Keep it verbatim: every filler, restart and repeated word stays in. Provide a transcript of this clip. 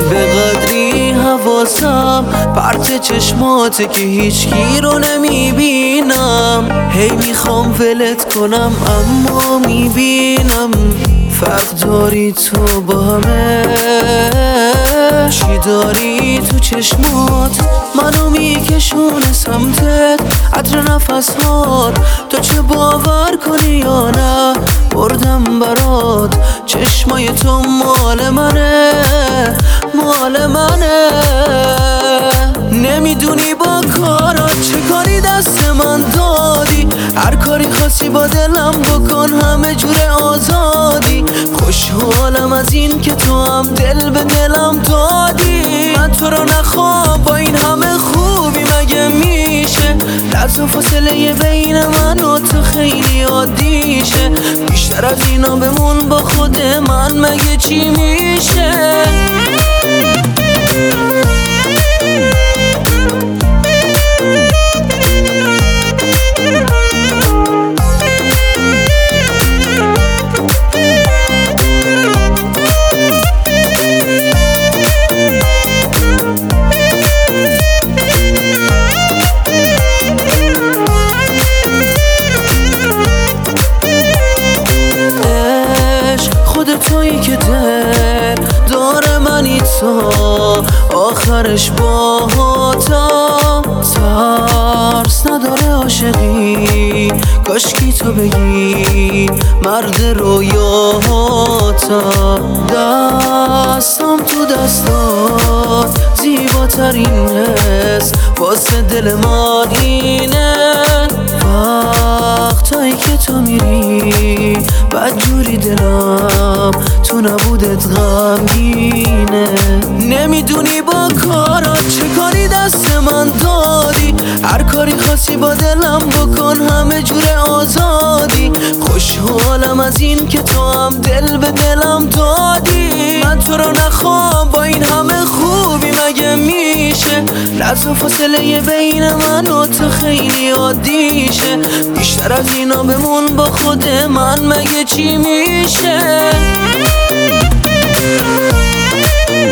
به قدری حواسم پرت چشماته که هیچکی رو نمیبینم. هی میخوام ولت کنم اما میبینم فرق داری تو با همه. چی داری تو چشمات منو میکشونه سمتت، عطر نفسات تو چه باور کنی یا نه. بردم برات چشمای تو مال منه مال منه. نمیدونی با کارات چه کاری دست من دادی، هر کاری خاصی با دلم بکن همه جور آزادی. خوشحالم از این که تو هم دل به دلم دادی. من تو رو نخوام با این همه خوبی مگه میشه، لحظه فاصله بین من و تو خیلی عادیشه. بیشتر از اینا بمون با خود من مگه چی میشه. تویی که دل داره منی تو آخرش باهاتم. ترس نداره عاشقی کاشکی تو بگی مرد رویاهاتم. دستم تو دستات زیباترین حس واسه دل من اینه. وقتایی که تو میری بدجوری دلم تو نبودت غمگینه. نمیدونی با کارات چه کاری دست من دادی، هر کاری خاصی با دلم بکن همه جور آزادی. خوشحالم از این که تو هم دل به دلم دادی. من تو رو نخوام با این همه خوبی مگه میشه، لحظه فاصله بین من و تو خیلی عادیشه. بیشتر از اینا بمون با خود من مگه چی میشه.